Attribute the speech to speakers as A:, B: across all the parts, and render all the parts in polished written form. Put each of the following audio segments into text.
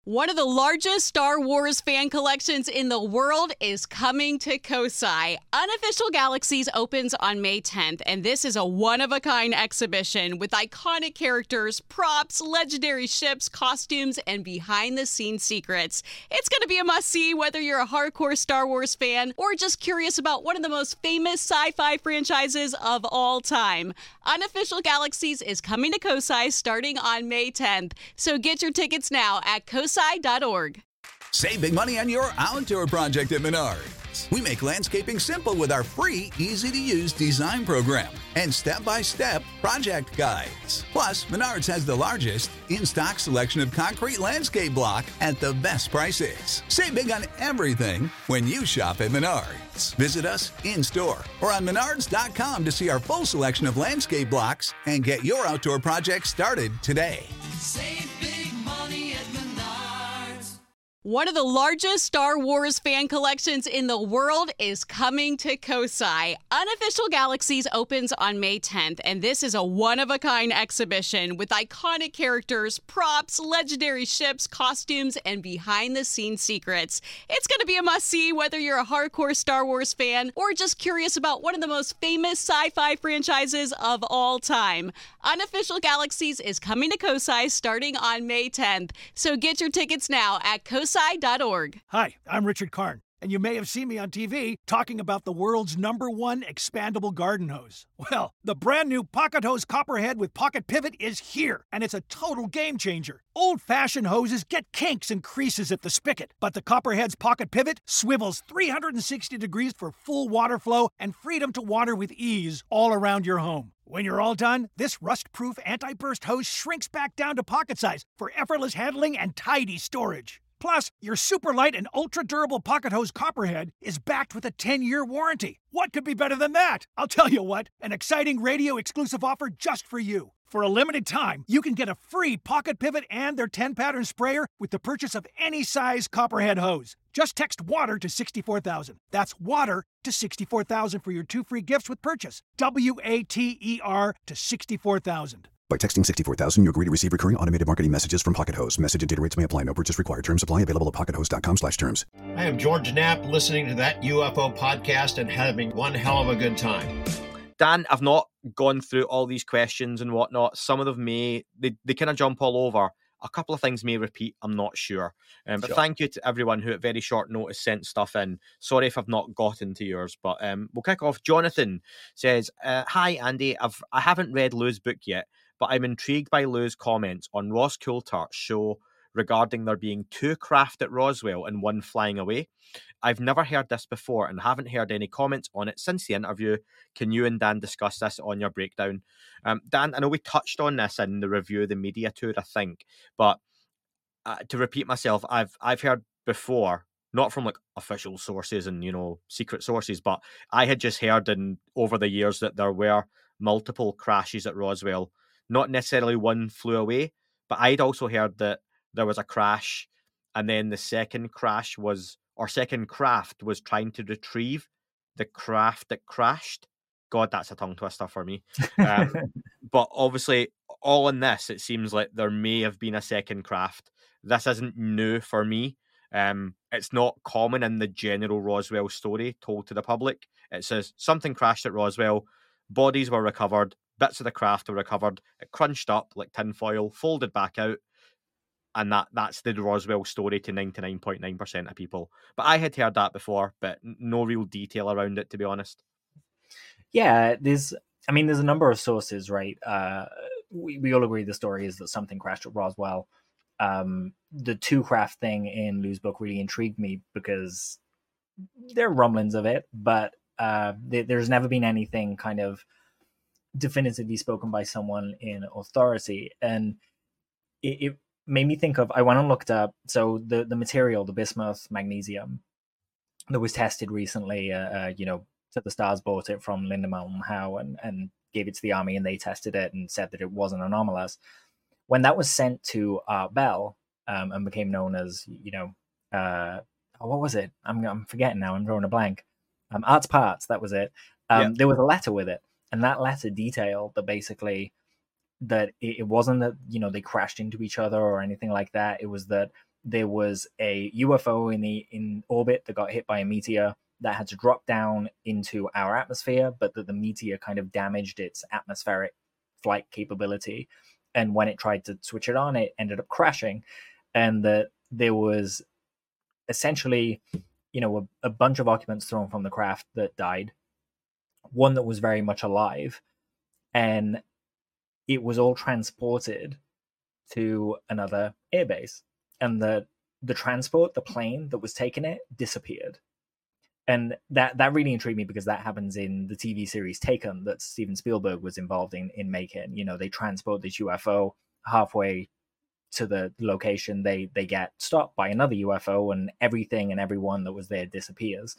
A: One of the largest Star Wars fan collections in the world is coming to Kosai. Unofficial Galaxies opens on May 10th, and this is a one-of-a-kind exhibition with iconic characters, props, legendary ships, costumes, and behind-the-scenes secrets. It's going to be a must-see whether you're a hardcore Star Wars fan or just curious about one of the most famous sci-fi franchises of all time. Unofficial Galaxies is coming to Kosai starting on May 10th, so get your tickets now at kosai.org.
B: Save big money on your outdoor project at Menards. We make landscaping simple with our free, easy-to-use design program and step-by-step project guides. Plus, Menards has the largest in-stock selection of concrete landscape block at the best prices. Save big on everything when you shop at Menards. Visit us in-store or on menards.com to see our full selection of landscape blocks and get your outdoor project started today.
C: Save big money at Menards.
A: One of the largest Star Wars fan collections in the world is coming to Kosai. Unofficial Galaxies opens on May 10th, and this is a one-of-a-kind exhibition with iconic characters, props, legendary ships, costumes, and behind-the-scenes secrets. It's going to be a must-see whether you're a hardcore Star Wars fan or just curious about one of the most famous sci-fi franchises of all time. Unofficial Galaxies is coming to Kosai starting on May 10th, so get your tickets now at kosai.org.
D: Hi, I'm Richard Karn, and you may have seen me on TV talking about the world's #1 expandable garden hose. Well, the brand new Pocket Hose Copperhead with Pocket Pivot is here, and it's a total game changer. Old-fashioned hoses get kinks and creases at the spigot, but the Copperhead's Pocket Pivot swivels 360 degrees for full water flow and freedom to water with ease all around your home. When you're all done, this rust-proof anti-burst hose shrinks back down to pocket size for effortless handling and tidy storage. Plus, your super light and ultra-durable Pocket Hose Copperhead is backed with a 10-year warranty. What could be better than that? I'll tell you what, an exciting radio-exclusive offer just for you. For a limited time, you can get a free Pocket Pivot and their 10-pattern sprayer with the purchase of any size Copperhead hose. Just text WATER to 64,000. That's WATER to 64,000 for your 2 free gifts with purchase. WATER to 64,000.
E: By texting 64,000, you agree to receive recurring automated marketing messages from Pocket Hose. Message and data rates may apply. No purchase required. Terms apply. Available at pockethose.com/terms.
F: I am George Knapp, listening to that UFO podcast and having one hell of a good time.
G: Dan, I've not gone through all these questions and whatnot. Some of them they kind of jump all over. A couple of things may repeat. I'm not sure. But
H: Sure.
G: Thank you to everyone who at very short notice sent stuff in. Sorry if I've not gotten to yours, but we'll kick off. Jonathan says, hi, Andy. I haven't read Lou's book yet, but I'm intrigued by Lou's comments on Ross Coulter's show regarding there being 2 craft at Roswell and 1 flying away. I've never heard this before and haven't heard any comments on it since the interview. Can you and Dan discuss this on your breakdown? Dan, I know we touched on this in the review of the media tour, I think, but to repeat myself, I've heard before, not from like official sources and, secret sources, but I had just heard over the years that there were multiple crashes at Roswell. Not necessarily 1 flew away, but I'd also heard that there was a crash, and then the second craft was trying to retrieve the craft that crashed. God, that's a tongue twister for me. But obviously, all in this, it seems like there may have been a second craft. This isn't new for me. It's not common in the general Roswell story told to the public. It says something crashed at Roswell, bodies were recovered, bits of the craft were recovered, it crunched up like tinfoil, folded back out, and that's the Roswell story to 99.9% of people. But I had heard that before, but no real detail around it, to be honest.
H: Yeah, there's a number of sources, right? We all agree the story is that something crashed at Roswell. The 2 craft thing in Lou's book really intrigued me because there are rumblings of it, but there's never been anything kind of definitively spoken by someone in authority. And it made me think of, I went and looked up, so the material, the bismuth magnesium that was tested recently, To the Stars bought it from Linda Moulton Howe and gave it to the Army, and they tested it and said that it wasn't anomalous. When that was sent to Art Bell and became known as, what was it? I'm forgetting now. I'm drawing a blank. Art's Parts, that was it. There was a letter with it, and that letter detailed that basically that it wasn't that, they crashed into each other or anything like that. It was that there was a UFO in orbit that got hit by a meteor that had to drop down into our atmosphere, but that the meteor kind of damaged its atmospheric flight capability. And when it tried to switch it on, it ended up crashing. And that there was essentially, a bunch of occupants thrown from the craft that died, one that was very much alive, and it was all transported to another airbase. And the plane that was taking it disappeared. And that really intrigued me because that happens in the TV series Taken that Steven Spielberg was involved in making. They transport this UFO halfway to the location. They get stopped by another UFO, and everything and everyone that was there disappears.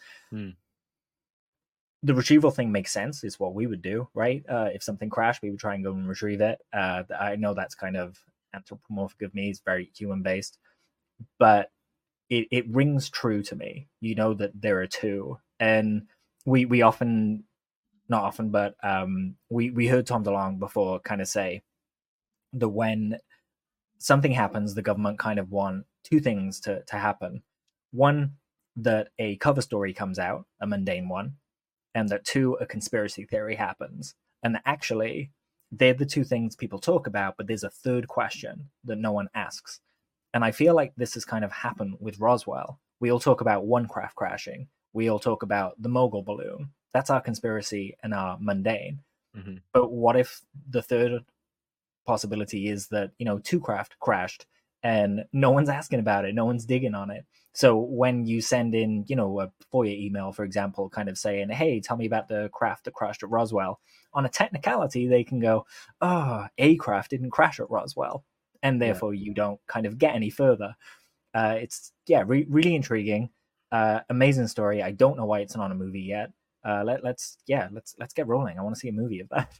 H: The retrieval thing makes sense. It's what we would do, right? If something crashed, we would try and go and retrieve it. I know that's kind of anthropomorphic of me. It's very human based, but it rings true to me, that there are two. And we often, not often, but we heard Tom DeLonge before kind of say that when something happens, the government kind of want two things to happen. One, that a cover story comes out, a mundane one, and that two, a conspiracy theory happens. And actually, they're the two things people talk about, but there's a third question that no one asks. And I feel like this has kind of happened with Roswell. We all talk about one craft crashing. We all talk about the mogul balloon. That's our conspiracy and our mundane. Mm-hmm. But what if the third possibility is that, two craft crashed and no one's asking about it, no one's digging on it? So when you send in, a FOIA email, for example, kind of saying, hey, tell me about the craft that crashed at Roswell, on a technicality, they can go, a craft didn't crash at Roswell. And therefore you don't kind of get any further. It's really intriguing, amazing story. I don't know why it's not a movie yet. Let's get rolling. I want to see a movie of that.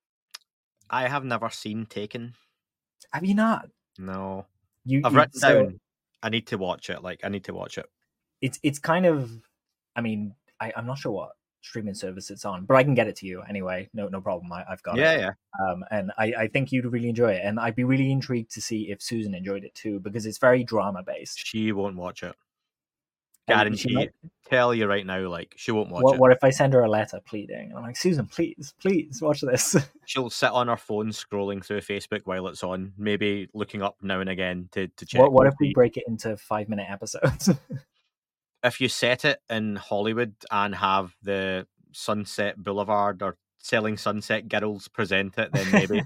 G: I have never seen Taken.
H: Have you not?
G: No. I've written down. I need to watch it. I need to watch it.
H: It's kind of. I mean, I'm not sure what streaming service it's on, but I can get it to you anyway. No problem. I've got it.
G: Yeah.
H: And I think you'd really enjoy it, and I'd be really intrigued to see if Susan enjoyed it too, because it's very drama based.
G: She won't watch it. Guarantee. Tell you right now, she won't watch it.
H: What if I send her a letter pleading? I'm like, Susan, please watch this.
G: She'll sit on her phone scrolling through Facebook while it's on, maybe looking up now and again to check.
H: What if we break it into 5-minute episodes?
G: If you set it in Hollywood and have the Sunset Boulevard or Selling Sunset Girls present it, then maybe.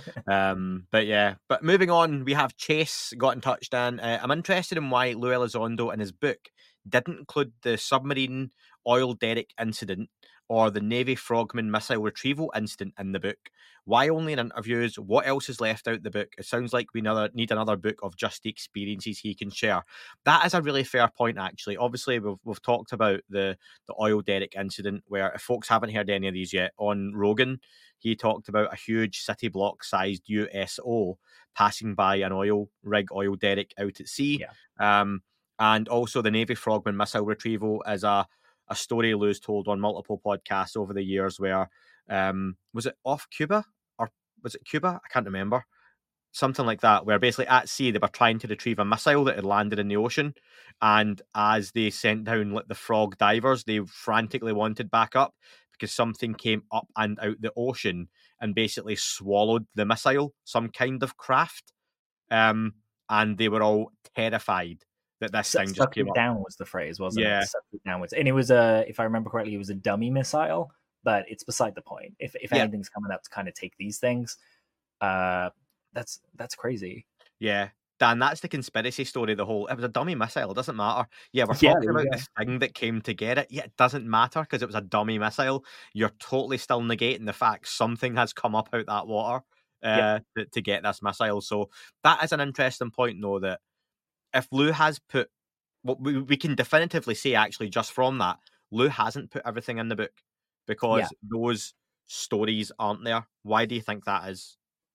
G: But moving on, we have Chase got in touch, Dan. I'm interested in why Lou Elizondo in his book didn't include the submarine oil derrick incident or the Navy Frogman missile retrieval incident in the book. Why only in interviews? What else is left out the book? It sounds like we need another book of just the experiences he can share. That is a really fair point, actually. Obviously, we've talked about the oil derrick incident, where if folks haven't heard any of these yet, on Rogan, he talked about a huge city block-sized USO passing by an oil derrick out at sea. Yeah. And also the Navy Frogman missile retrieval is a story Lou's told on multiple podcasts over the years where, was it off Cuba? Or was it Cuba? I can't remember. Something like that, where basically at sea they were trying to retrieve a missile that had landed in the ocean. And as they sent down the frog divers, they frantically wanted back up because something came up and out the ocean and basically swallowed the missile, some kind of craft. And they were all terrified that this thing just came up.
H: Down was the phrase, wasn't
G: it?
H: Suck it downwards. And it was if I remember correctly, it was a dummy missile, but it's beside the point. If anything's coming up to kind of take these things, that's crazy.
G: Yeah. Dan, that's the conspiracy story. It was a dummy missile. It doesn't matter. Yeah, we're talking about this thing that came to get it. Yeah, it doesn't matter because it was a dummy missile. You're totally still negating the fact something has come up out that water to get this missile. So that is an interesting point, though, that if Lou has put, what we can definitively say, actually, just from that, Lou hasn't put everything in the book because those stories aren't there. Why do you think that is?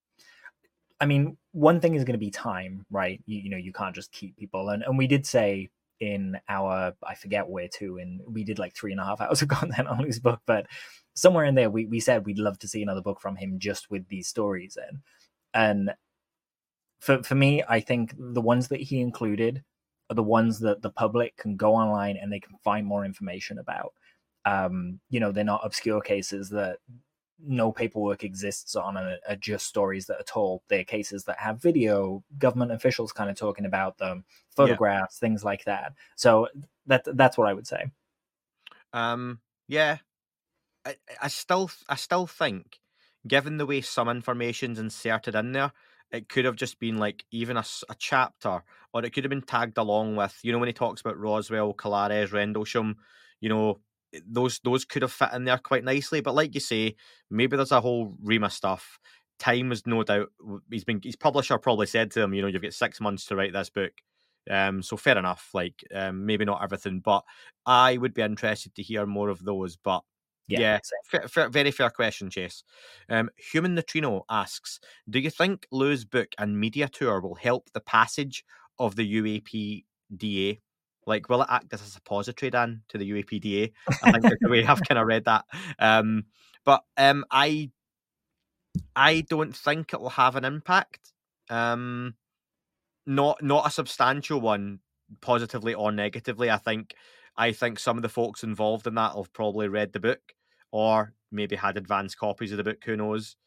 H: I mean, one thing is going to be time, right? You can't just keep people. And we did say in our, I forget where to, and we did 3.5 hours of content on Lou's book, but somewhere in there we said we'd love to see another book from him just with these stories in. And for me, I think the ones that he included are the ones that the public can go online and they can find more information about. They're not obscure cases that no paperwork exists on and are just stories that are told. They're cases that have video, government officials kind of talking about them, photographs, things like that. So that's what I would say.
G: Yeah, I still think, given the way some information's inserted in there, it could have just been like even a chapter, or it could have been tagged along with, when he talks about Roswell, Colares, Rendlesham, those could have fit in there quite nicely. But like you say, maybe there's a whole ream of stuff. Time is no doubt, his publisher probably said to him, you've got 6 months to write this book. So fair enough, maybe not everything, but I would be interested to hear more of those. But yeah, very fair question, Chase. Human Neutrino asks, do you think Lou's book and media tour will help the passage of the UAPDA? Will it act as a suppository, Dan, to the UAPDA? I think that's the way I've kind of read that. But I don't think it will have an impact. Not a substantial one, positively or negatively. I think some of the folks involved in that have probably read the book, or maybe had advanced copies of the book, who knows.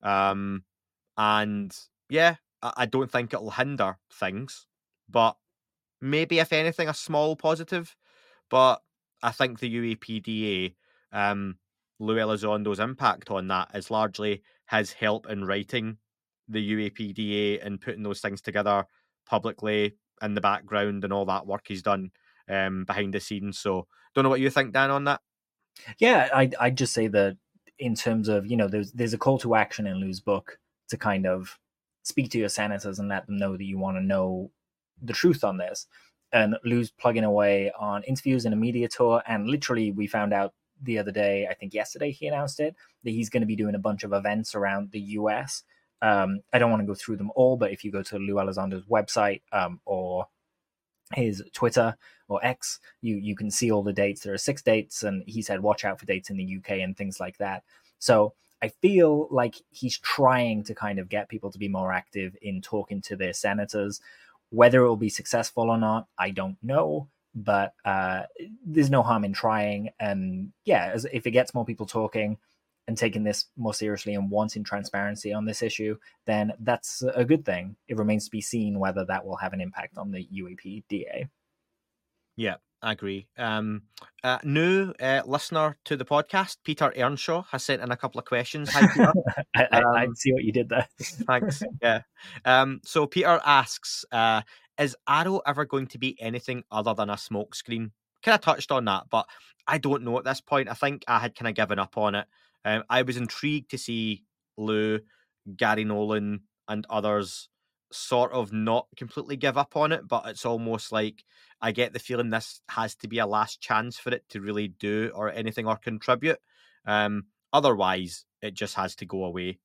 G: And yeah, I don't think it'll hinder things, but maybe, if anything, a small positive. But I think the UAPDA, Lou Elizondo's impact on that is largely his help in writing the UAPDA and putting those things together publicly in the background, and all that work he's done behind the scenes. So don't know what you think, Dan, on that.
H: Yeah, I'd just say that in terms of, there's a call to action in Lou's book to kind of speak to your senators and let them know that you want to know the truth on this. And Lou's plugging away on interviews and a media tour. And literally, we found out the other day, I think yesterday he announced it, that he's going to be doing a bunch of events around the US. I don't want to go through them all, but if you go to Lou Elizondo's website or his Twitter or X, you can see all the dates. There are 6 dates, and he said watch out for dates in the UK and things like that. So I feel like he's trying to kind of get people to be more active in talking to their senators. Whether it will be successful or not, I don't know, but there's no harm in trying. And yeah, if it gets more people talking and taking this more seriously and wanting transparency on this issue, then that's a good thing. It remains to be seen whether that will have an impact on the UAPDA. Yeah,
G: I agree. New listener to the podcast, Peter Earnshaw, has sent in a couple of questions. Hi, Peter.
H: I see what you did there.
G: Thanks. Yeah. So Peter asks, is Arrow ever going to be anything other than a smokescreen? Kind of touched on that, but I don't know at this point. I think I had kind of given up on it. I was intrigued to see Lou, Gary Nolan, and others sort of not completely give up on it, but it's almost like I get the feeling this has to be a last chance for it to really do or anything or contribute. Otherwise, it just has to go away.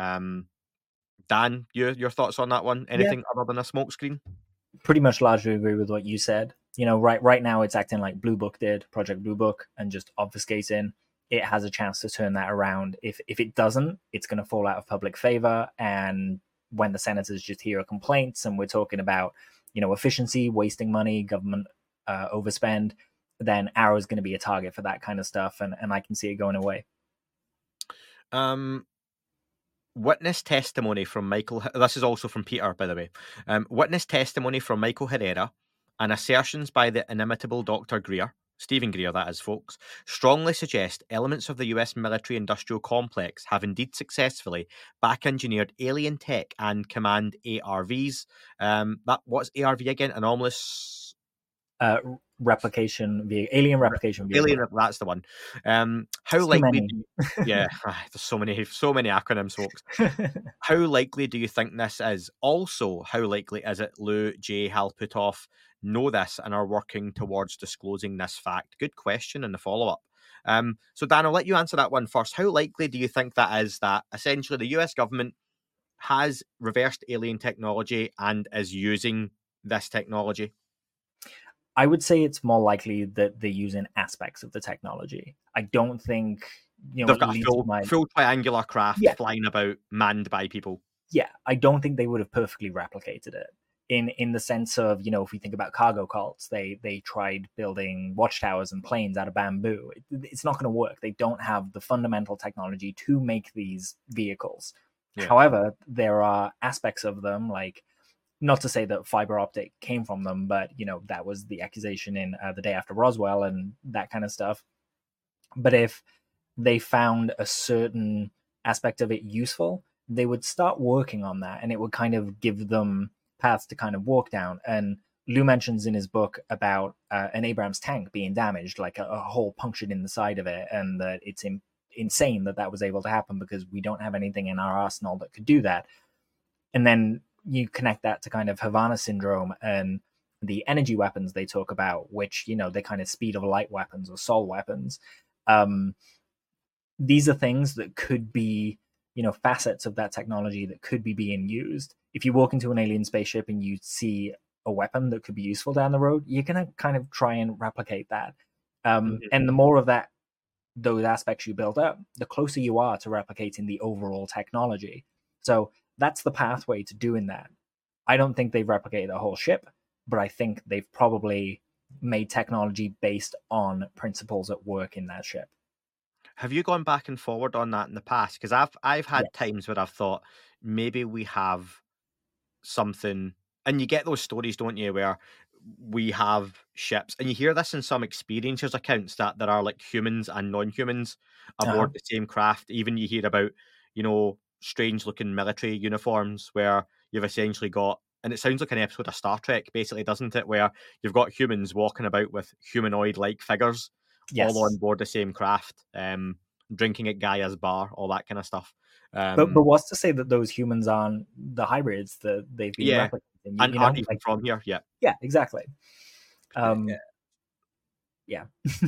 G: Dan, your thoughts on that one? Anything other than a smokescreen?
H: Pretty much largely agree with what you said. Right now it's acting like Blue Book did, Project Blue Book, and just obfuscating. It has a chance to turn that around. If it doesn't, it's going to fall out of public favor. And when the senators just hear complaints and we're talking about, efficiency, wasting money, government overspend, then Arrow is going to be a target for that kind of stuff. And I can see it going away.
G: Witness testimony from Michael. This is also from Peter, by the way. Witness testimony from Michael Herrera and assertions by the inimitable Dr. Greer, Stephen Greer, that is, folks, strongly suggest elements of the US military-industrial complex have indeed successfully back-engineered alien tech and command ARVs. What's ARV again? Anomalous...
H: alien replication vehicle.
G: That's the one. How likely? There's so many acronyms, folks. How likely do you think this is? Also, how likely is it Lou, Jay, Hal Puthoff know this and are working towards disclosing this fact? Good question in the follow-up. So Dan, I'll let you answer that one first. How likely do you think that is, that essentially the US government has reversed alien technology and is using this technology?
H: I would say it's more likely that they're using aspects of the technology. I don't think
G: they've got a full triangular craft flying about, manned by people.
H: Yeah, I don't think they would have perfectly replicated it. in the sense of, if we think about cargo cults, they tried building watchtowers and planes out of bamboo. It's not going to work. They don't have the fundamental technology to make these vehicles. Yeah. However, there are aspects of them, like, not to say that fiber optic came from them, but that was the accusation in The Day After Roswell and that kind of stuff. But if they found a certain aspect of it useful, they would start working on that, and it would kind of give them paths to kind of walk down. And Lou mentions in his book about an Abrams tank being damaged, like a hole punctured in the side of it, and that it's insane that was able to happen because we don't have anything in our arsenal that could do that. And then you connect that to kind of Havana syndrome and the energy weapons they talk about, which, they kind of speed of light weapons or Sol weapons. These are things that could be, facets of that technology that could be being used. If you walk into an alien spaceship and you see a weapon that could be useful down the road, you're going to kind of try and replicate that. And the more of those aspects you build up, the closer you are to replicating the overall technology. So that's the pathway to doing that. I don't think they've replicated a whole ship, but I think they've probably made technology based on principles at work in that ship.
G: Have you gone back and forward on that in the past? Because I've had times where I've thought maybe we have something, and you get those stories, don't you, where we have ships, and you hear this in some experiencers accounts that there are like humans and non-humans aboard the same craft. Even you hear about, strange looking military uniforms where you've essentially got, and it sounds like an episode of Star Trek, basically, doesn't it? Where you've got humans walking about with humanoid-like figures, all on board the same craft, drinking at Gaia's bar, all that kind of stuff.
H: But what's to say that those humans aren't the hybrids that they've been replicating?
G: And aren't even from here,
H: Yeah, exactly. Yeah.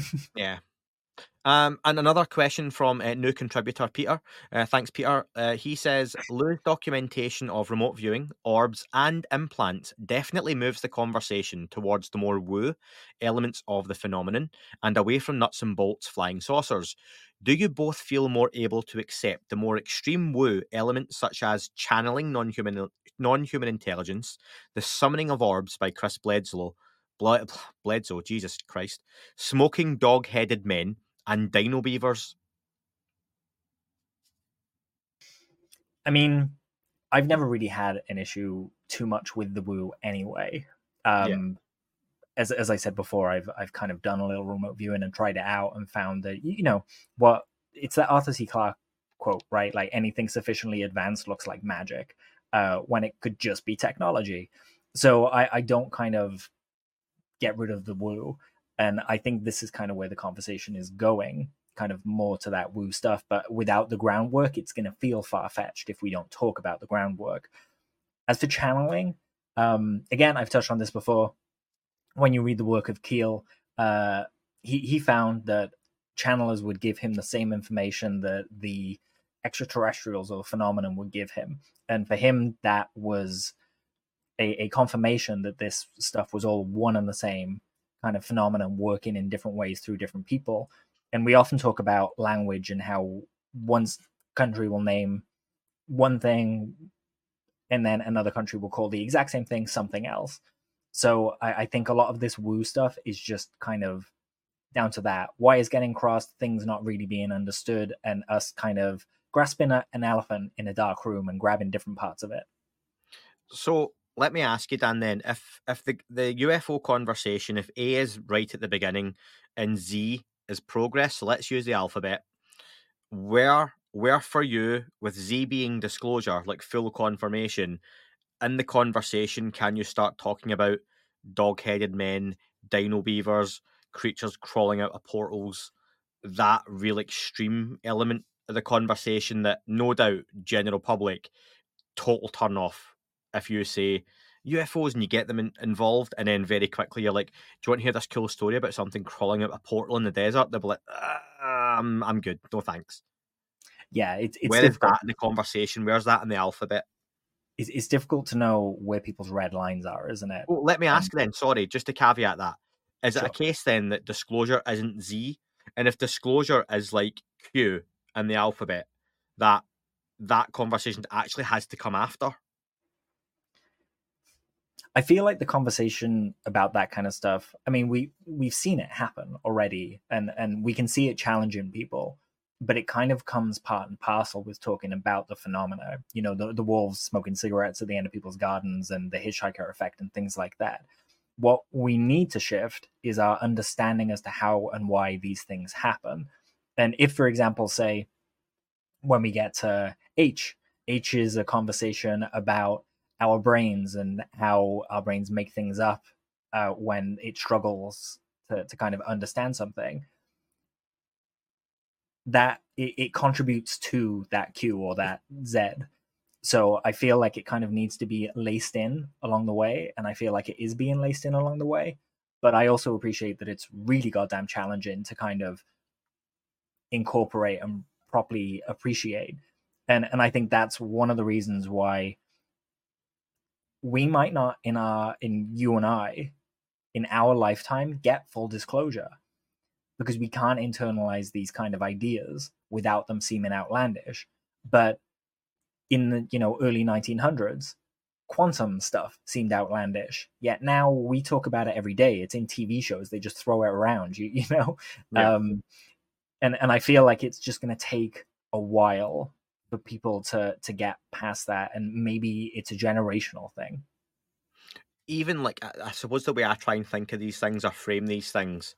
G: And another question from new contributor Peter. Thanks, Peter. He says, Lou's documentation of remote viewing, orbs, and implants definitely moves the conversation towards the more woo elements of the phenomenon and away from nuts and bolts flying saucers. Do you both feel more able to accept the more extreme woo elements such as channeling non-human intelligence, the summoning of orbs by Chris Bledsoe, Jesus Christ, smoking dog-headed men, and dino beavers?
H: I mean, I've never really had an issue too much with the woo anyway. As I said before, I've kind of done a little remote viewing and tried it out and found that, it's that Arthur C. Clarke quote, right? Like, anything sufficiently advanced looks like magic, when it could just be technology. So I don't kind of get rid of the woo. And I think this is kind of where the conversation is going, kind of more to that woo stuff. But without the groundwork, it's going to feel far-fetched if we don't talk about the groundwork. As for channeling, again, I've touched on this before. When you read the work of Keel, he found that channelers would give him the same information that the extraterrestrials or phenomenon would give him. And for him, that was a confirmation that this stuff was all one and the same kind of phenomenon working in different ways through different people. And we often talk about language and how one country will name one thing and then another country will call the exact same thing something else. So I think a lot of this woo stuff is just kind of down to that. Wires getting crossed, things not really being understood, and us kind of grasping an elephant in a dark room and grabbing different parts of it.
G: So let me ask you, Dan, then, if the UFO conversation, if A is right at the beginning and Z is progress, so let's use the alphabet, where for you, with Z being disclosure, like full confirmation, in the conversation, can you start talking about dog-headed men, dino beavers, creatures crawling out of portals, that real extreme element of the conversation that no doubt general public, total turn off if you say UFOs and you get them involved, and then very quickly you're like, do you want to hear this cool story about something crawling out a portal in the desert? They'll be like, I'm good, no thanks.
H: Yeah, it's
G: where is that in the conversation? Where's that in the alphabet?
H: It's difficult to know where people's red lines are, isn't it?
G: Well, let me ask then, sorry, just to caveat that. Is it a case then that disclosure isn't Z? And if disclosure is like Q in the alphabet, that conversation actually has to come after?
H: I feel like the conversation about that kind of stuff, I mean, we've seen it happen already, and we can see it challenging people, but it kind of comes part and parcel with talking about the phenomena. You know, the wolves smoking cigarettes at the end of people's gardens and the hitchhiker effect and things like that. What we need to shift is our understanding as to how and why these things happen. And if, for example, say, when we get to H is a conversation about our brains and how our brains make things up when it struggles to kind of understand something, that it contributes to that Q or that Z. So I feel like it kind of needs to be laced in along the way, and I feel like it is being laced in along the way. But I also appreciate that it's really goddamn challenging to kind of incorporate and properly appreciate. And I think that's one of the reasons why we might not in you and I in our lifetime get full disclosure, because we can't internalize these kind of ideas without them seeming outlandish. But in the early 1900s, quantum stuff seemed outlandish, yet now we talk about it every day. It's in TV shows, they just throw it around, you know. Yeah. And I feel like it's just going to take a while for people to get past that, and maybe it's a generational thing.
G: Even like, I suppose the way I try and think of these things or frame these things,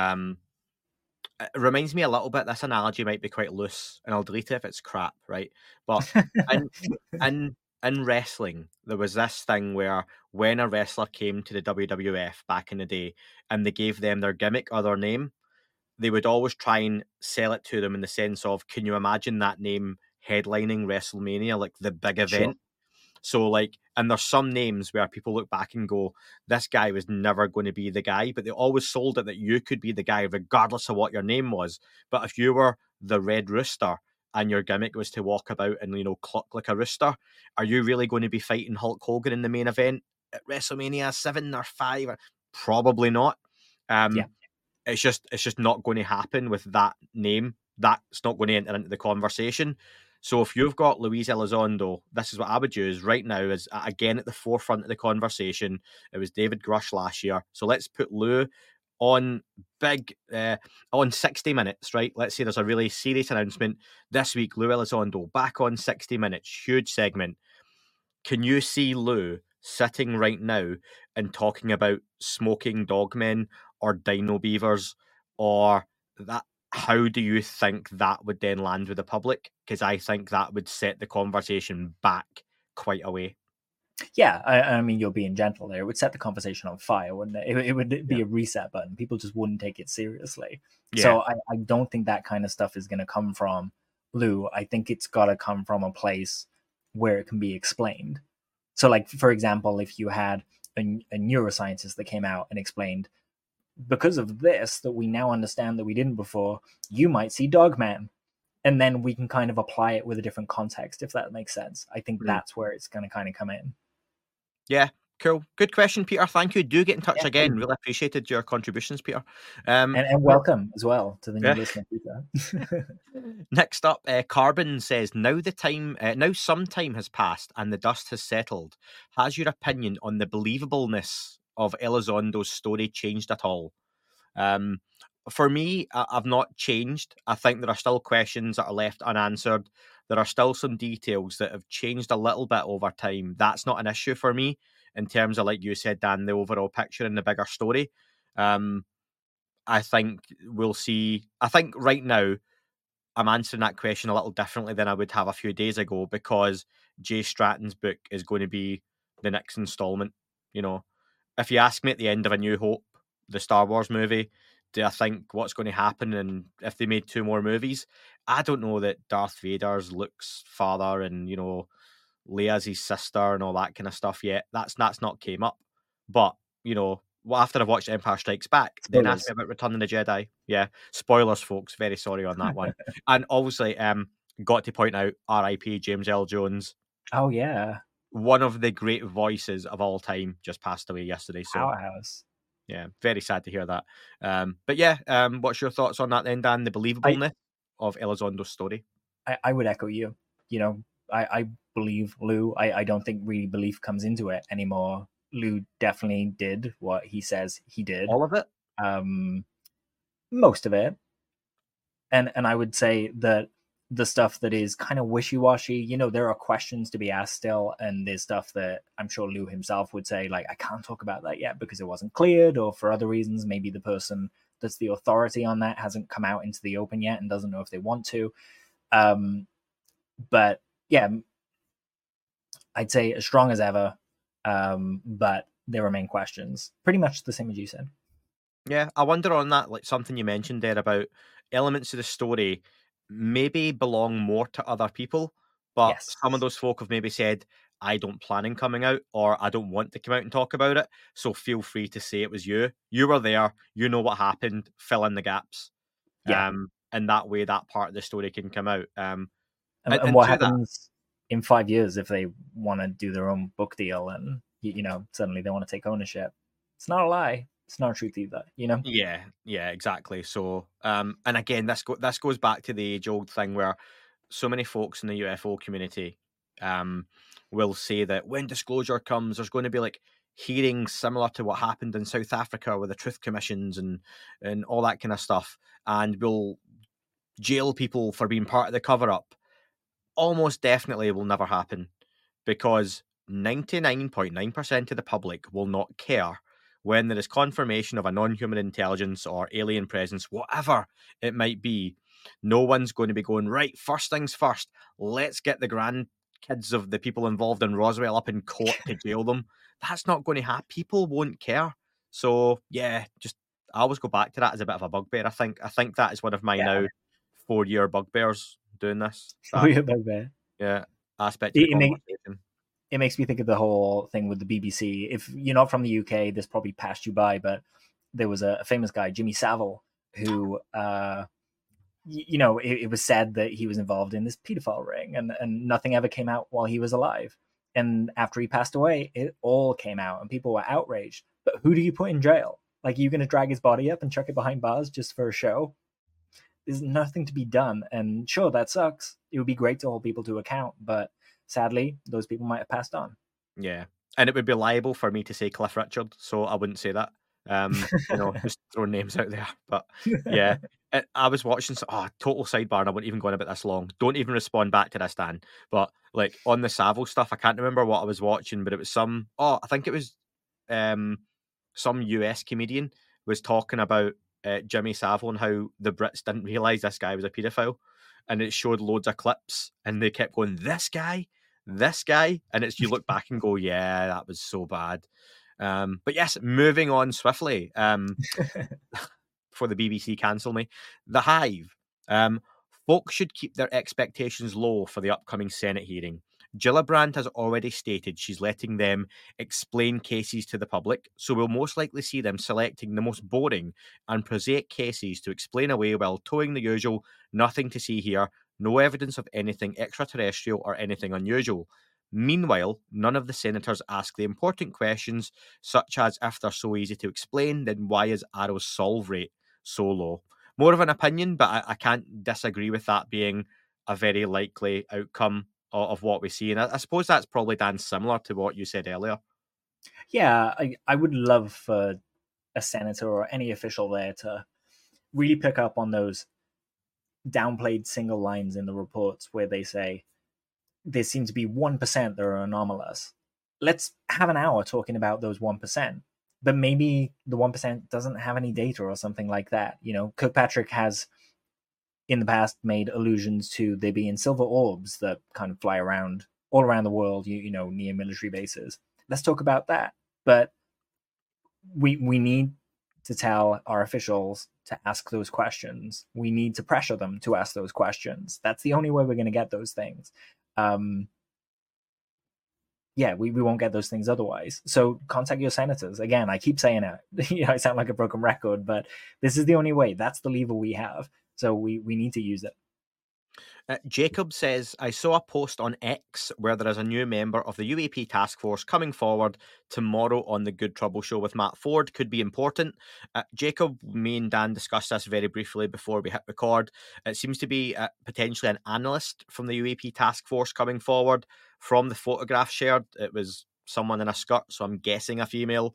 G: it reminds me a little bit, this analogy might be quite loose, and I'll delete it if it's crap, right? But in wrestling, there was this thing where when a wrestler came to the WWF back in the day and they gave them their gimmick or their name, they would always try and sell it to them in the sense of, can you imagine that name headlining WrestleMania, like the big event? Sure. So like, and there's some names where people look back and go, this guy was never going to be the guy, but they always sold it that you could be the guy regardless of what your name was. But if you were the Red Rooster and your gimmick was to walk about and, cluck like a rooster, are you really going to be fighting Hulk Hogan in the main event at WrestleMania 7 or 5? Probably not. Yeah. It's just not going to happen with that name. That's not going to enter into the conversation. So if you've got Luis Elizondo, this is what I would use right now, is again at the forefront of the conversation. It was David Grush last year. So let's put Lou on on 60 Minutes, right? Let's say there's a really serious announcement this week. Lou Elizondo back on 60 Minutes, huge segment. Can you see Lou sitting right now and talking about smoking dogmen or dino beavers or that? How do you think that would then land with the public? Because I think that would set the conversation back quite a way.
H: Yeah, I mean, you're being gentle there. It would set the conversation on fire, wouldn't it? It would be a reset button. People just wouldn't take it seriously. Yeah. So I don't think that kind of stuff is going to come from Lou. I think it's got to come from a place where it can be explained. So like, for example, if you had a neuroscientist that came out and explained, because of this that we now understand that we didn't before, you might see Dogman, and then we can kind of apply it with a different context, if that makes sense. I think that's where it's going to kind of come in.
G: Yeah, cool. Good question, Peter. Thank you. Do get in touch again. Really appreciated your contributions, Peter.
H: And welcome as well to the new listener, Peter.
G: Next up, Carbon says, now some time has passed and the dust has settled. Has your opinion on the believableness of Elizondo's story changed at all? For me, I've not changed. I think there are still questions that are left unanswered. There are still some details that have changed a little bit over time. That's not an issue for me in terms of, like you said, Dan, the overall picture and the bigger story. I think we'll see. I think right now I'm answering that question a little differently than I would have a few days ago, because Jay Stratton's book is going to be the next installment. If you ask me at the end of A New Hope, the Star Wars movie, do I think what's going to happen, and if they made 2 more movies? I don't know that Darth Vader's Luke's father and, Leia's his sister and all that kind of stuff yet. That's not came up. But, after I've watched Empire Strikes Back, spoilers. Then ask me about Return of the Jedi. Yeah, spoilers, folks. Very sorry on that one. And obviously, got to point out R.I.P. James Earl Jones.
H: Oh, yeah.
G: One of the great voices of all time just passed away yesterday. So,
H: powerhouse.
G: Yeah, very sad to hear that. But yeah, what's your thoughts on that then, Dan? The believableness of Elizondo's story?
H: I would echo you. I believe Lou. I don't think really belief comes into it anymore. Lou definitely did what he says he did.
G: All of it?
H: Most of it. And I would say that the stuff that is kind of wishy-washy, there are questions to be asked still, and there's stuff that I'm sure Lou himself would say, like, I can't talk about that yet because it wasn't cleared, or for other reasons, maybe the person that's the authority on that hasn't come out into the open yet and doesn't know if they want to. But yeah, I'd say as strong as ever, but there remain questions. Pretty much the same as you said.
G: Yeah, I wonder on that, like something you mentioned there about elements of the story maybe belong more to other people, but
H: Yes.
G: some of those folk have maybe said, I don't plan on coming out, or I don't want to come out and talk about it, so feel free to say it was you. You were there, you know what happened, fill in the gaps.
H: Yeah.
G: And that way that part of the story can come out.
H: And what happens in 5 years if they want to do their own book deal and, suddenly they want to take ownership? It's not a lie. It's not a truth either,
G: Yeah, exactly. So, and again, this goes back to the age-old thing where so many folks in the UFO community will say that when disclosure comes, there's going to be like hearings similar to what happened in South Africa with the truth commissions and all that kind of stuff, and will jail people for being part of the cover-up. Almost definitely will never happen, because 99.9% of the public will not care when there is confirmation of a non-human intelligence or alien presence, whatever it might be. No one's going to be going, right, first things first, let's get the grandkids of the people involved in Roswell up in court to jail them. That's not going to happen. People won't care. So, yeah, just I always go back to that as a bit of a bugbear. I think that is one of my now 4-year bugbears doing this.
H: Bugbear.
G: Yeah, aspect of the conversation.
H: It makes me think of the whole thing with the BBC. If you're not from the UK, this probably passed you by, but there was a famous guy, Jimmy Savile, who, it was said that he was involved in this pedophile ring, and nothing ever came out while he was alive. And after he passed away, it all came out, and people were outraged. But who do you put in jail? Like, are you going to drag his body up and chuck it behind bars just for a show? There's nothing to be done. And sure, that sucks. It would be great to hold people to account, but sadly, those people might have passed on.
G: Yeah, and it would be liable for me to say Cliff Richard, so I wouldn't say that. Just throwing names out there. But yeah, I was watching. Total sidebar, and I wouldn't even go on about this long. Don't even respond back to this, Dan. But like on the Savile stuff, I can't remember what I was watching, but it was I think it was some US comedian was talking about Jimmy Savile and how the Brits didn't realise this guy was a paedophile, and it showed loads of clips, and they kept going, this guy, and it's you look back and go, yeah, that was so bad. But yes, moving on swiftly before the BBC cancel me. The Hive. Folks should keep their expectations low for the upcoming Senate hearing. Gillibrand has already stated she's letting them explain cases to the public, so we'll most likely see them selecting the most boring and prosaic cases to explain away while towing the usual nothing to see here, no evidence of anything extraterrestrial or anything unusual. Meanwhile, none of the senators ask the important questions, such as if they're so easy to explain, then why is Arrow's solve rate so low? More of an opinion, but I can't disagree with that being a very likely outcome of what we see. And I suppose that's probably, Dan, similar to what you said earlier.
H: Yeah, I would love for a senator or any official there to really pick up on those downplayed single lines in the reports where they say, there seems to be 1% that are anomalous. Let's have an hour talking about those 1%. But maybe the 1% doesn't have any data or something like that. Kirkpatrick has in the past made allusions to there being silver orbs that kind of fly around all around the world, near military bases. Let's talk about that. But we need to tell our officials to ask those questions. We need to pressure them to ask those questions. That's the only way we're going to get those things. We won't get those things otherwise. So contact your senators. Again, I keep saying it. I sound like a broken record, but this is the only way. That's the lever we have. So we need to use it.
G: Jacob says, I saw a post on X where there is a new member of the UAP task force coming forward tomorrow on the Good Trouble show with Matt Ford. Could be important. Jacob, me and Dan discussed this very briefly before we hit record. It seems to be potentially an analyst from the UAP task force coming forward. From the photograph shared, it was someone in a skirt, so I'm guessing a female.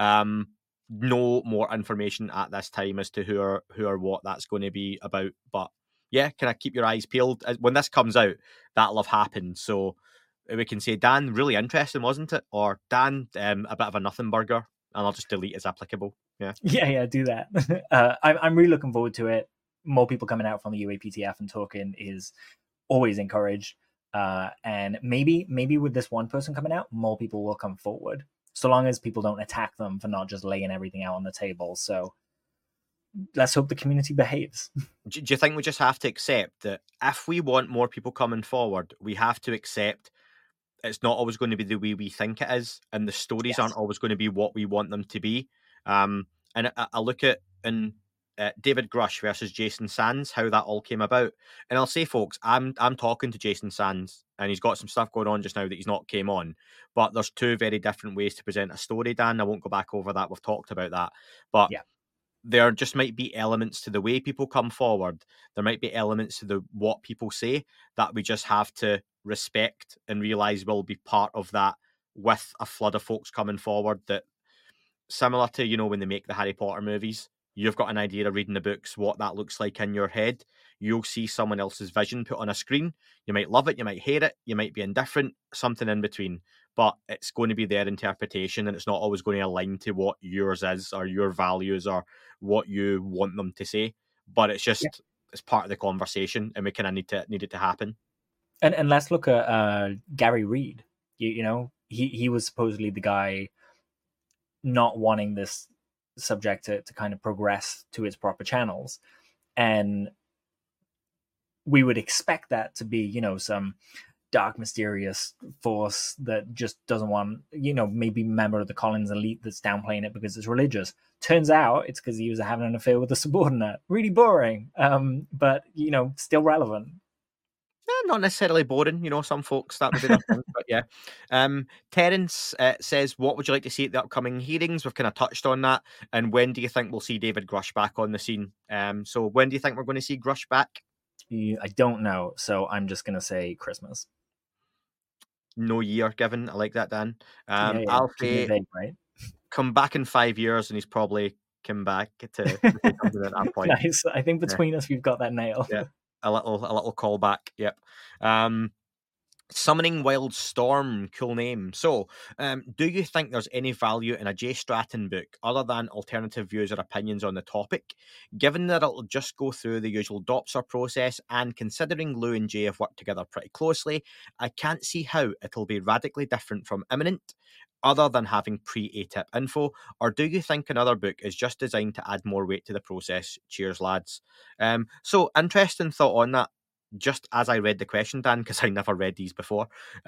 G: No more information at this time as to who or what that's going to be about. But yeah, can I keep your eyes peeled? When this comes out, that'll have happened. So we can say, Dan, really interesting, wasn't it? Or Dan, a bit of a nothing burger, and I'll just delete as applicable. Yeah.
H: Yeah, do that. I'm really looking forward to it. More people coming out from the UAPTF and talking is always encouraged. And maybe with this one person coming out, more people will come forward, so long as people don't attack them for not just laying everything out on the table. So let's hope the community behaves.
G: Do you think we just have to accept that if we want more people coming forward, we have to accept it's not always going to be the way we think it is, and the stories aren't always going to be what we want them to be? And I look at David Grush versus Jason Sands, how that all came about. And I'll say, folks, I'm talking to Jason Sands, and he's got some stuff going on just now that he's not came on. But there's two very different ways to present a story, Dan. I won't go back over that. We've talked about that. But there just might be elements to the way people come forward. There might be elements to what people say that we just have to respect and realise will be part of that, with a flood of folks coming forward. That similar to, when they make the Harry Potter movies, you've got an idea of reading the books, what that looks like in your head. You'll see someone else's vision put on a screen. You might love it, you might hate it, you might be indifferent, something in between. But it's going to be their interpretation, and it's not always going to align to what yours is or your values or what you want them to say. But it's just it's part of the conversation, and we kind of need it to happen.
H: And let's look at Gary Reed. He was supposedly the guy not wanting this subject to kind of progress to its proper channels, and we would expect that to be some dark mysterious force that just doesn't want maybe member of the Collins elite that's downplaying it because it's religious. Turns out it's because he was having an affair with a subordinate. Really boring, but still relevant.
G: Not necessarily boring, some folks that would be their thing, but yeah. Terence says, what would you like to see at the upcoming hearings? We've kind of touched on that. And when do you think we'll see David Grush back on the scene? So when do you think we're going to see Grush back?
H: I don't know, so I'm just going to say Christmas.
G: No year given. I like that, Dan.
H: Yeah.
G: I'll say
H: vague, right?
G: Come back in 5 years, and he's probably come back to something at that point.
H: Nice. I think between us, we've got that nailed.
G: Yeah. A little callback. Yep. Summoning Wild Storm, cool name. So, do you think there's any value in a Jay Stratton book other than alternative views or opinions on the topic? Given that it'll just go through the usual DOPSR process, and considering Lou and Jay have worked together pretty closely, I can't see how it'll be radically different from Imminent, other than having pre-ATIP info. Or do you think another book is just designed to add more weight to the process? Cheers, lads. So, interesting thought on that. Just as I read the question, Dan, because I never read these before.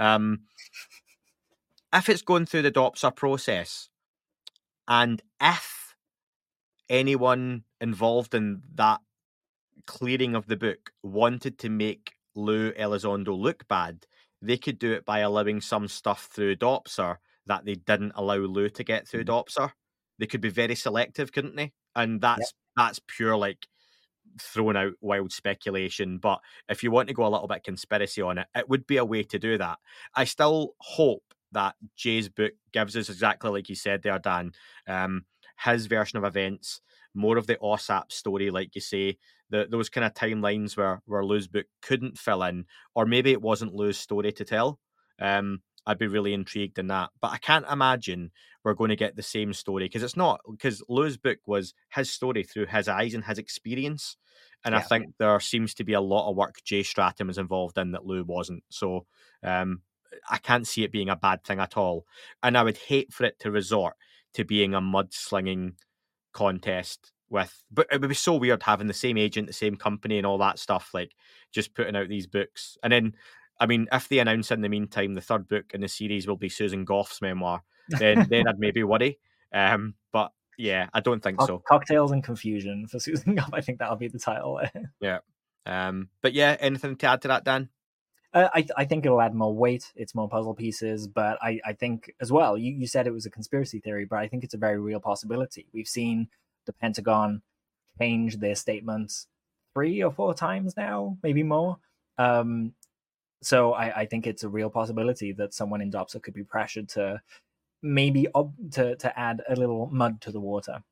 G: If it's going through the DOPSR process, and if anyone involved in that clearing of the book wanted to make Lou Elizondo look bad, they could do it by allowing some stuff through DOPSR that they didn't allow Lou to get through DOPSR. They could be very selective, couldn't they? And that's pure throwing out wild speculation. But if you want to go a little bit conspiracy on it, it would be a way to do that. I still hope that Jay's book gives us exactly like you said there, Dan, his version of events, more of the OSAP story, like you say, those kind of timelines where Lou's book couldn't fill in, or maybe it wasn't Lou's story to tell. I'd be really intrigued in that. But I can't imagine we're going to get the same story, because Lou's book was his story through his eyes and his experience. And I think there seems to be a lot of work Jay Stratton was involved in that Lou wasn't. So I can't see it being a bad thing at all. And I would hate for it to resort to being a mudslinging contest but it would be so weird having the same agent, the same company and all that stuff, just putting out these books. And then, if they announce in the meantime the third book in the series will be Susan Goff's memoir, then I'd maybe worry. But yeah, I don't think so.
H: Cocktails and Confusion for Susan Goff. I think that'll be the title.
G: Yeah. But yeah, anything to add to that, Dan?
H: I think it'll add more weight. It's more puzzle pieces. But I think as well, you said it was a conspiracy theory, but I think it's a very real possibility. We've seen the Pentagon change their statements 3 or 4 times now, maybe more. So I think it's a real possibility that someone in DOPSA could be pressured to maybe to add a little mud to the water.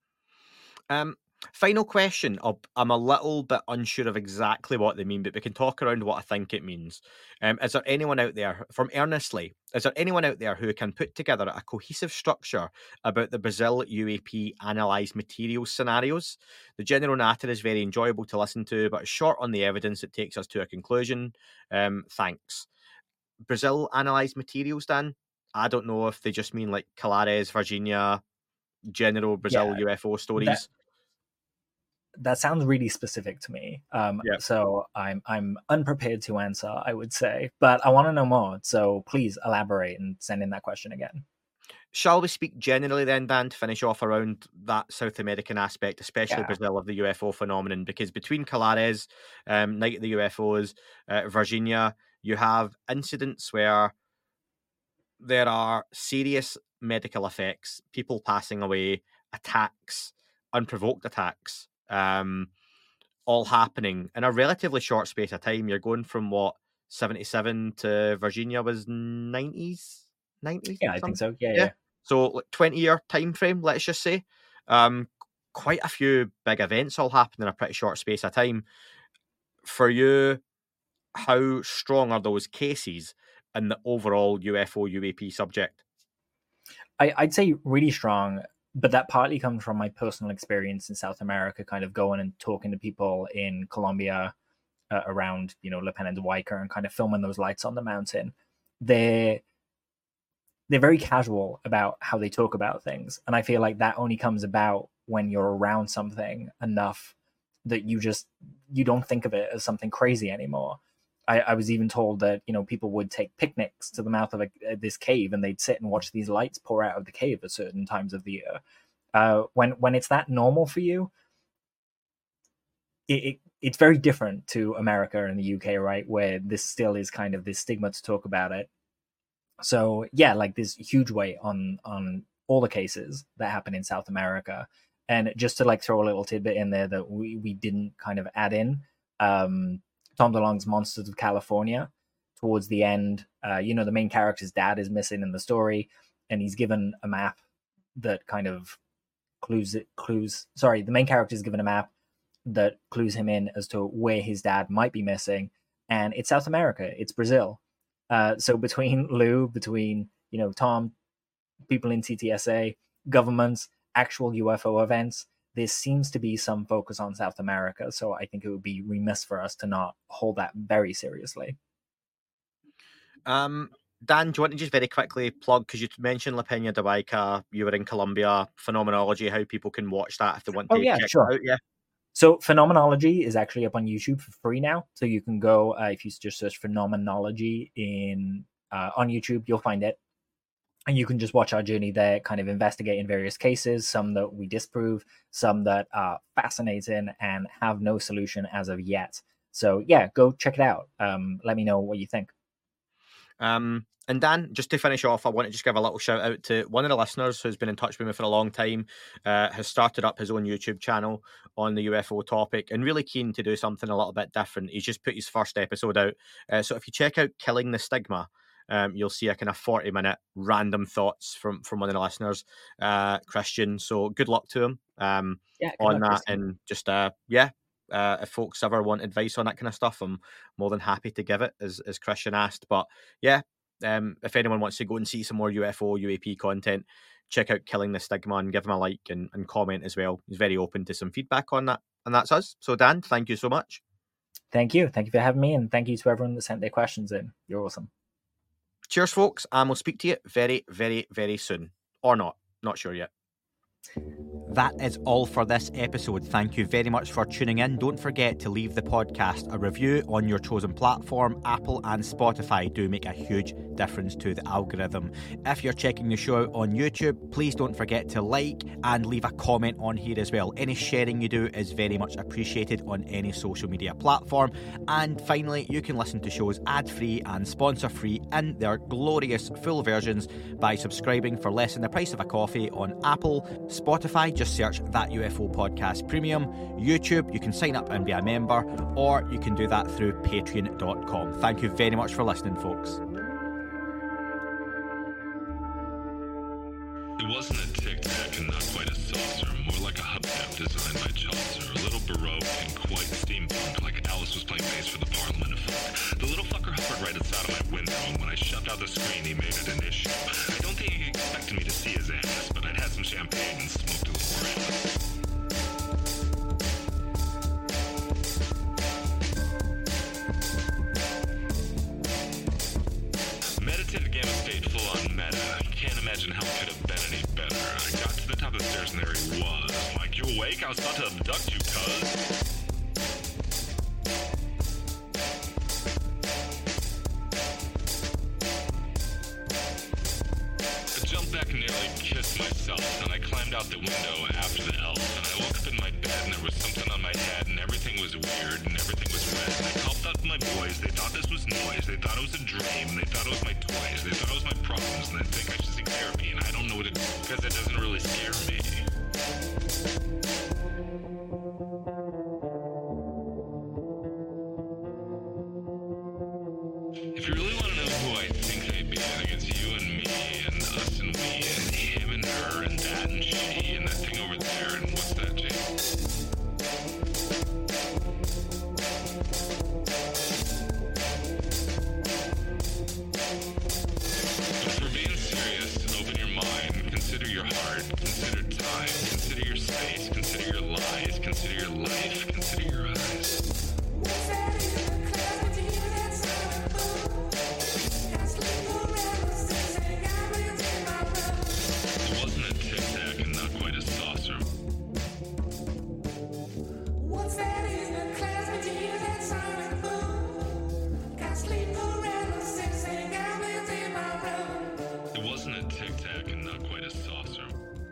G: Final question. I'm a little bit unsure of exactly what they mean, but we can talk around what I think it means. Is there anyone out there, from Earnestly, is there anyone out there who can put together a cohesive structure about the Brazil UAP analysed materials scenarios? The general natter is very enjoyable to listen to, but short on the evidence that takes us to a conclusion. Thanks. Brazil analysed materials, Dan? I don't know if they just mean like Colares, Virginia, general Brazil UFO stories.
H: That sounds really specific to me. So I'm unprepared to answer, I would say, but I want to know more. So please elaborate and send in that question again.
G: Shall we speak generally then, Dan, to finish off around that South American aspect, especially Brazil, of the UFO phenomenon? Because between Colares, Night of the UFOs, Virginia, you have incidents where there are serious medical effects, people passing away, attacks, unprovoked attacks, all happening in a relatively short space of time. You're going from 77 to Virginia was 90s?
H: Yeah, I think so. Yeah.
G: So like 20-year time frame, let's just say. Quite a few big events all happen in a pretty short space of time. For you, how strong are those cases in the overall UFO UAP subject?
H: I'd say really strong. But that partly comes from my personal experience in South America, kind of going and talking to people in Colombia around, La Pena de Huayca, and kind of filming those lights on the mountain. They're very casual about how they talk about things. And I feel like that only comes about when you're around something enough that you don't think of it as something crazy anymore. I was even told that, people would take picnics to the mouth of this cave, and they'd sit and watch these lights pour out of the cave at certain times of the year. When it's that normal for you, it's very different to America and the UK, right? Where this still is kind of this stigma to talk about it. So yeah, like this huge weight on all the cases that happen in South America. And just to like throw a little tidbit in there that we didn't kind of add in, Tom DeLonge's Monsters of California, towards the end, the main character's dad is missing in the story, and he's given a map that kind of the main character is given a map that clues him in as to where his dad might be missing, and it's South America, it's Brazil. So between Tom, people in TTSA, governments, actual UFO events, there seems to be some focus on South America, so I think it would be remiss for us to not hold that very seriously.
G: Dan, do you want to just very quickly plug, because you mentioned La Pena de Huayca, you were in Colombia, Phenomenology, how people can watch that if they want to check it out? Yeah.
H: So Phenomenology is actually up on YouTube for free now, so you can go, if you just search Phenomenology on YouTube, you'll find it. And you can just watch our journey there, kind of investigating various cases, some that we disprove, some that are fascinating and have no solution as of yet. So yeah, go check it out. Let me know what you think.
G: And Dan, just to finish off, I want to just give a little shout out to one of the listeners who's been in touch with me for a long time, has started up his own YouTube channel on the UFO topic and really keen to do something a little bit different. He's just put his first episode out. So if you check out Killing the Stigma, you'll see a kind of 40-minute random thoughts from one of the listeners, Christian. So good luck to him on that. And just, if folks ever want advice on that kind of stuff, I'm more than happy to give it, as Christian asked. But yeah, if anyone wants to go and see some more UFO, UAP content, check out Killing the Stigma and give him a like and comment as well. He's very open to some feedback on that. And that's us. So Dan, thank you so much.
H: Thank you. Thank you for having me. And thank you to everyone that sent their questions in. You're awesome.
G: Cheers, folks, and we'll speak to you very, very, very soon. Or not. Not sure yet. That is all for this episode. Thank you very much for tuning in. Don't forget to leave the podcast a review on your chosen platform. Apple and Spotify do make a huge difference to the algorithm. If you're checking the show out on YouTube, please don't forget to like and leave a comment on here as well. Any sharing you do is very much appreciated on any social media platform. And finally, you can listen to shows ad-free and sponsor-free in their glorious full versions by subscribing for less than the price of a coffee on Apple, Spotify, just search That UFO Podcast Premium. YouTube, you can sign up and be a member, or you can do that through patreon.com. Thank you very much for listening, folks.
I: It wasn't a tic-tac and not quite a saucer, more like a hubcap designed by Chaucer, a little baroque and quite steampunk, like Alice was playing bass for the Parliament of Folk. The little fucker hovered right outside of my window, and when I shoved out the screen, he made it an issue. I don't think he expected me to see his ass, but I'd had some champagne and smoked a little around. Meditative gamma state full on meta. Can't imagine how it could have been any better. I got to the top of the stairs and there he was. Like, you awake? I was about to abduct you, cuz. I jumped back and nearly kissed myself, and I climbed out the window after the elf, and I woke up in my bed and there was something on my head, and everything was weird, and everything was red, and I called up my boys. They thought this was noise, they thought it was a dream, they thought it was my toys, they thought it was my problems, and they think I should seek therapy, and I don't know what it is, because it doesn't really scare me. If you really want to know who I think I be, I think it's you and me, and us and we, and him and her, and that and she, and that thing over there, and what's that, Jake? But if we're being serious, open your mind, consider your heart, consider time, consider your space, consider your lies, consider your life, consider your eyes. It wasn't a tic-tac and not quite a saucer. It wasn't a tic-tac and not quite a saucer.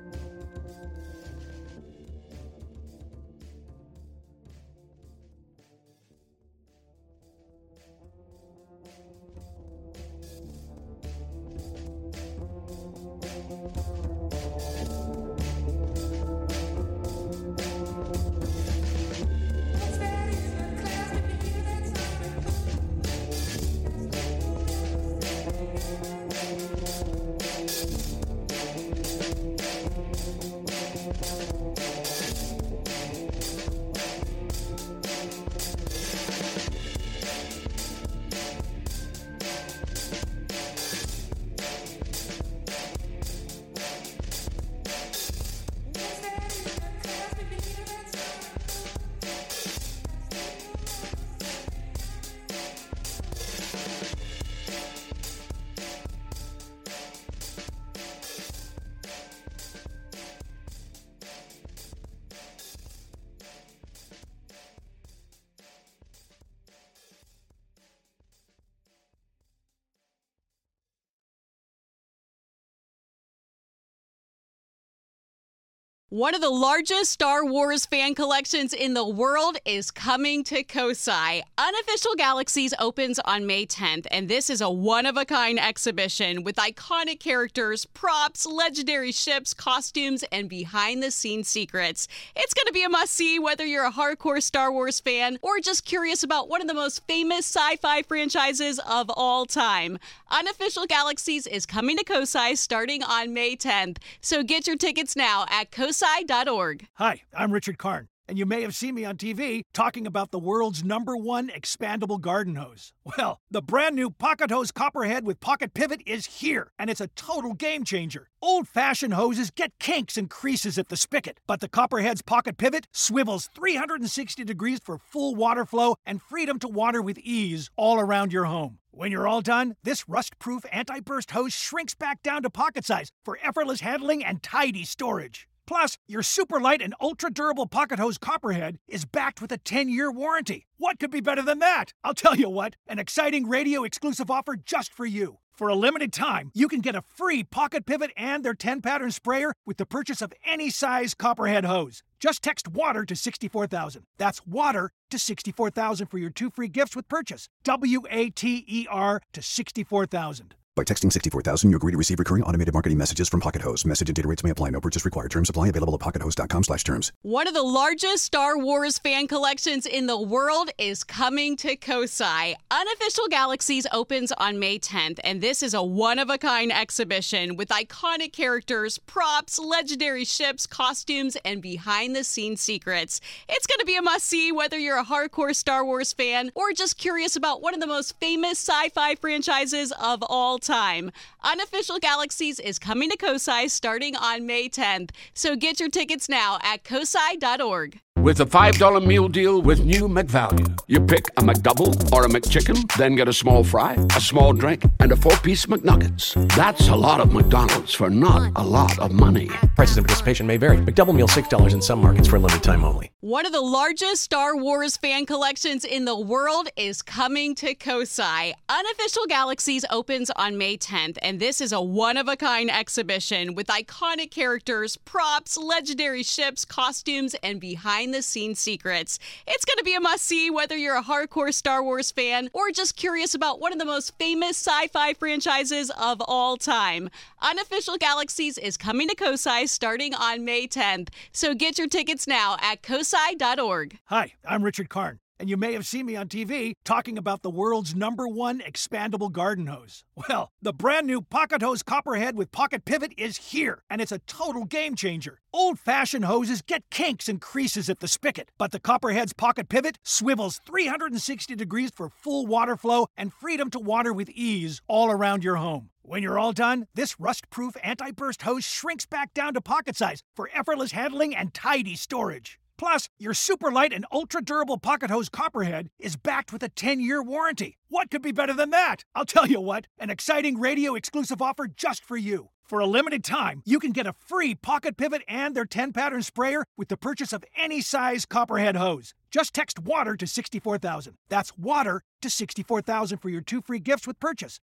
A: One of the largest Star Wars fan collections in the world is coming to Kosai. Unofficial Galaxies opens on May 10th, and this is a one-of-a-kind exhibition with iconic characters, props, legendary ships, costumes, and behind-the-scenes secrets. It's going to be a must-see whether you're a hardcore Star Wars fan or just curious about one of the most famous sci-fi franchises of all time. Unofficial Galaxies is coming to Kosai starting on May 10th, so get your tickets now at kosai.org.
D: Hi, I'm Richard Karn, and you may have seen me on TV talking about the world's #1 expandable garden hose. Well, the brand new Pocket Hose Copperhead with Pocket Pivot is here, and it's a total game changer. Old-fashioned hoses get kinks and creases at the spigot, but the Copperhead's Pocket Pivot swivels 360 degrees for full water flow and freedom to water with ease all around your home. When you're all done, this rust-proof anti-burst hose shrinks back down to pocket size for effortless handling and tidy storage. Plus, your super light and ultra-durable Pocket Hose Copperhead is backed with a 10-year warranty. What could be better than that? I'll tell you what, an exciting radio-exclusive offer just for you. For a limited time, you can get a free Pocket Pivot and their 10-pattern sprayer with the purchase of any size Copperhead hose. Just text WATER to 64,000. That's WATER to 64,000 for your 2 free gifts with purchase. WATER to 64,000.
E: By texting 64000, you agree to receive recurring automated marketing messages from Pocket Host. Message and data rates may apply. No purchase required. Terms apply. Available at pockethost.com/terms.
A: One of the largest Star Wars fan collections in the world is coming to Kosai. Unofficial Galaxies opens on May 10th, and this is a one-of-a-kind exhibition with iconic characters, props, legendary ships, costumes, and behind-the-scenes secrets. It's going to be a must-see whether you're a hardcore Star Wars fan or just curious about one of the most famous sci-fi franchises of all time. Unofficial Galaxies is coming to Kosai starting on May 10th, so get your tickets now at kosai.org.
J: With a $5 meal deal with new McValue. You pick a McDouble or a McChicken, then get a small fry, a small drink, and a 4-piece McNuggets. That's a lot of McDonald's for not a lot of money.
K: Prices and participation may vary. McDouble meal $6 in some markets for a limited time only.
A: One of the largest Star Wars fan collections in the world is coming to Kosai. Unofficial Galaxies opens on May 10th, and this is a one-of-a-kind exhibition with iconic characters, props, legendary ships, costumes, and behind-the-scenes secrets. It's going to be a must-see whether you're a hardcore Star Wars fan or just curious about one of the most famous sci-fi franchises of all time. Unofficial Galaxies is coming to Kosai starting on May 10th, so get your tickets now at kosai.org.
D: Hi, I'm Richard Karn, and you may have seen me on TV talking about the world's #1 expandable garden hose. Well, the brand new Pocket Hose Copperhead with Pocket Pivot is here, and it's a total game changer. Old-fashioned hoses get kinks and creases at the spigot, but the Copperhead's Pocket Pivot swivels 360 degrees for full water flow and freedom to water with ease all around your home. When you're all done, this rust-proof anti-burst hose shrinks back down to pocket size for effortless handling and tidy storage. Plus, your super light and ultra-durable Pocket Hose Copperhead is backed with a 10-year warranty. What could be better than that? I'll tell you what, an exciting radio-exclusive offer just for you. For a limited time, you can get a free Pocket Pivot and their 10-pattern sprayer with the purchase of any size Copperhead hose. Just text WATER to 64,000. That's WATER to 64,000 for your 2 free gifts with purchase.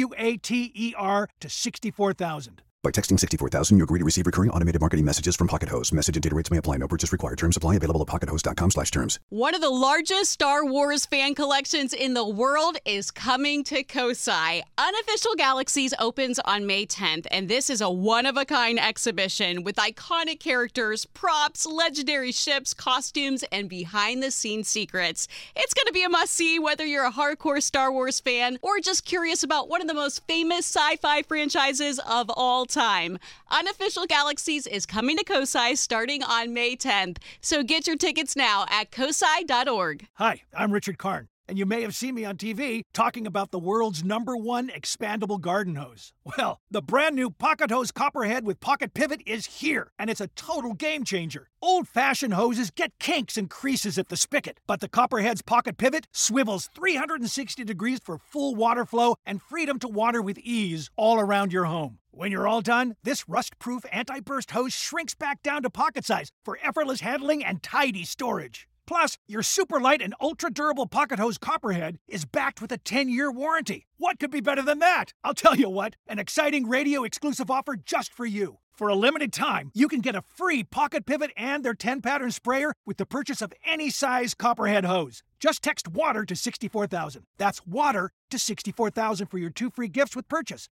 D: WATER to 64,000.
E: By texting 64000, you agree to receive recurring automated marketing messages from Pocket Host. Message and data rates may apply. No purchase required. Terms apply. Available at pockethost.com/terms.
A: One of the largest Star Wars fan collections in the world is coming to Kosai. Unofficial Galaxies opens on May 10th, and this is a one-of-a-kind exhibition with iconic characters, props, legendary ships, costumes, and behind-the-scenes secrets. It's going to be a must-see whether you're a hardcore Star Wars fan or just curious about one of the most famous sci-fi franchises of all time. Unofficial Galaxies is coming to Kosai starting on May 10th, so get your tickets now at kosai.org.
D: Hi, I'm Richard Karn, and you may have seen me on TV talking about the world's #1 expandable garden hose. Well, the brand new Pocket Hose Copperhead with Pocket Pivot is here, and it's a total game changer. Old-fashioned hoses get kinks and creases at the spigot, but the Copperhead's Pocket Pivot swivels 360 degrees for full water flow and freedom to water with ease all around your home. When you're all done, this rust-proof anti-burst hose shrinks back down to pocket size for effortless handling and tidy storage. Plus, your super light and ultra-durable Pocket Hose Copperhead is backed with a 10-year warranty. What could be better than that? I'll tell you what, an exciting radio-exclusive offer just for you. For a limited time, you can get a free Pocket Pivot and their 10-pattern sprayer with the purchase of any size Copperhead hose. Just text WATER to 64,000. That's WATER to 64,000 for your 2 free gifts with purchase.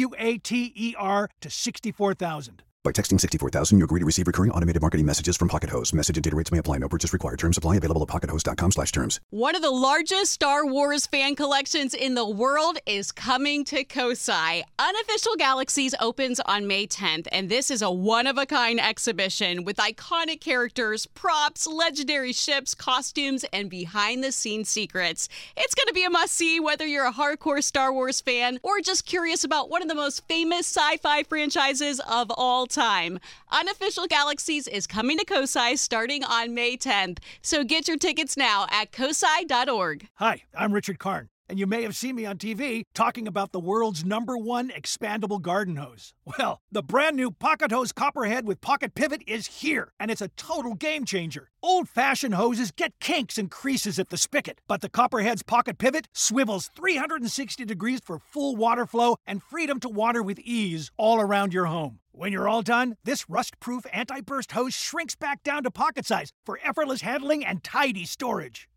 D: WATER to 64,000.
E: By texting 64000, you agree to receive recurring automated marketing messages from Pocket Host. Message and data rates may apply. No purchase required. Terms apply. Available at pockethost.com/terms.
A: One of the largest Star Wars fan collections in the world is coming to Kosai. Unofficial Galaxies opens on May 10th, and this is a one-of-a-kind exhibition with iconic characters, props, legendary ships, costumes, and behind-the-scenes secrets. It's going to be a must-see whether you're a hardcore Star Wars fan or just curious about one of the most famous sci-fi franchises of all time. Unofficial Galaxies is coming to Kosai starting on May 10th, so get your tickets now at kosai.org.
D: Hi, I'm Richard Karn, and you may have seen me on TV talking about the world's #1 expandable garden hose. Well, the brand new Pocket Hose Copperhead with Pocket Pivot is here, and it's a total game changer. Old-fashioned hoses get kinks and creases at the spigot, but the Copperhead's Pocket Pivot swivels 360 degrees for full water flow and freedom to water with ease all around your home. When you're all done, this rust-proof anti-burst hose shrinks back down to pocket size for effortless handling and tidy storage.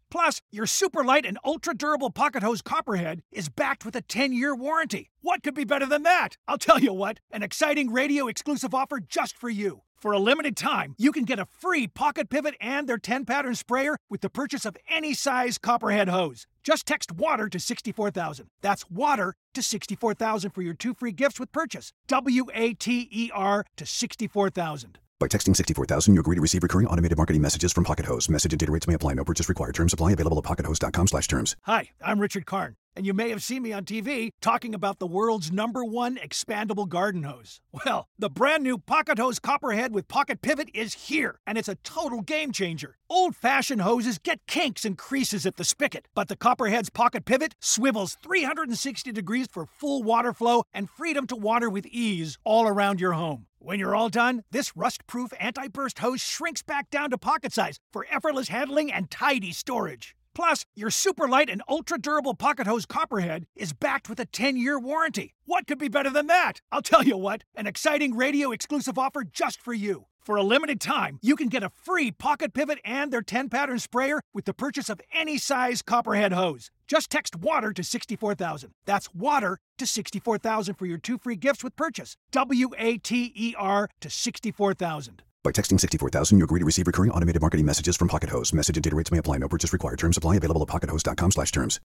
D: Plus, your super light and ultra durable pocket hose Copperhead is backed with a 10-year warranty. What could be better than that? I'll tell you what, an exciting radio exclusive offer just for you. For a limited time, you can get a free pocket pivot and their 10-pattern sprayer with the purchase of any size Copperhead hose. Just text WATER to 64,000. That's WATER to 64,000 for your 2 free gifts with purchase. WATER to 64,000.
E: By texting 64,000, you agree to receive recurring automated marketing messages from Pocket Hose. Message and data rates may apply. No purchase required. Terms apply. Available at pockethose.com/terms.
D: Hi, I'm Richard Karn, and you may have seen me on TV talking about the world's #1 expandable garden hose. Well, the brand new Pocket Hose Copperhead with Pocket Pivot is here, and it's a total game changer. Old-fashioned hoses get kinks and creases at the spigot, but the Copperhead's Pocket Pivot swivels 360 degrees for full water flow and freedom to water with ease all around your home. When you're all done, this rust-proof anti-burst hose shrinks back down to pocket size for effortless handling and tidy storage. Plus, your super light and ultra-durable pocket hose Copperhead is backed with a 10-year warranty. What could be better than that? I'll tell you what, an exciting radio exclusive offer just for you. For a limited time, you can get a free pocket pivot and their 10-pattern sprayer with the purchase of any size Copperhead hose. Just text WATER to 64,000. That's WATER to 64,000 for your 2 free gifts with purchase. WATER to 64,000.
E: By texting 64,000, you agree to receive recurring automated marketing messages from Pocket Hose. Message and data rates may apply. No purchase required. Terms apply. Available at pockethose.com/terms.